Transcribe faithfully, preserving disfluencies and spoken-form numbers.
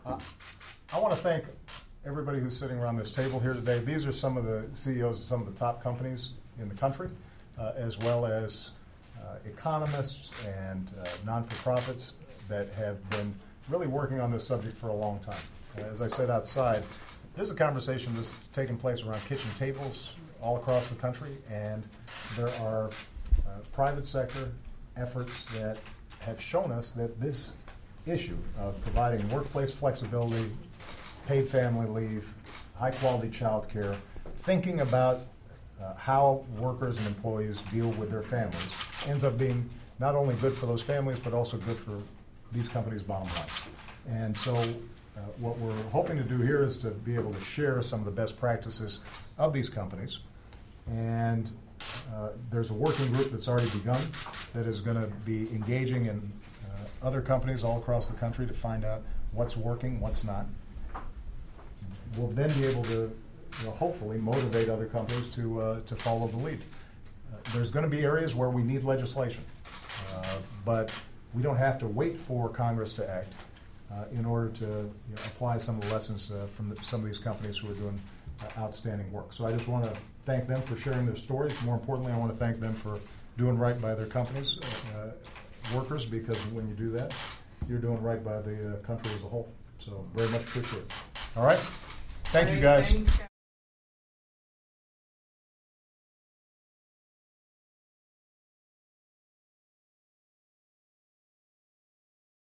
Uh, I want to thank everybody who's sitting around this table here today. These are some of the C E Os of some of the top companies in the country, uh, as well as uh, economists and uh, non-for-profits that have been really working on this subject for a long time. Uh, as I said outside, this is a conversation that's taking place around kitchen tables all across the country, and there are uh, private sector efforts that have shown us that this issue of providing workplace flexibility, paid family leave, high-quality child care, thinking about uh, how workers and employees deal with their families ends up being not only good for those families, but also good for these companies' bottom line. And so uh, what we're hoping to do here is to be able to share some of the best practices of these companies. And uh, there's a working group that's already begun that is going to be engaging in uh, other companies all across the country to find out what's working, what's not. We'll then be able to, you know, hopefully motivate other companies to uh, to follow the lead. Uh, there's going to be areas where we need legislation, uh, but we don't have to wait for Congress to act uh, in order to, you know, apply some of the lessons uh, from the, some of these companies who are doing uh, outstanding work. So I just want to thank them for sharing their stories. More importantly, I want to thank them for doing right by their companies, uh, workers, because when you do that, you're doing right by the uh, country as a whole. So very much appreciate it. All right? Thank you, guys.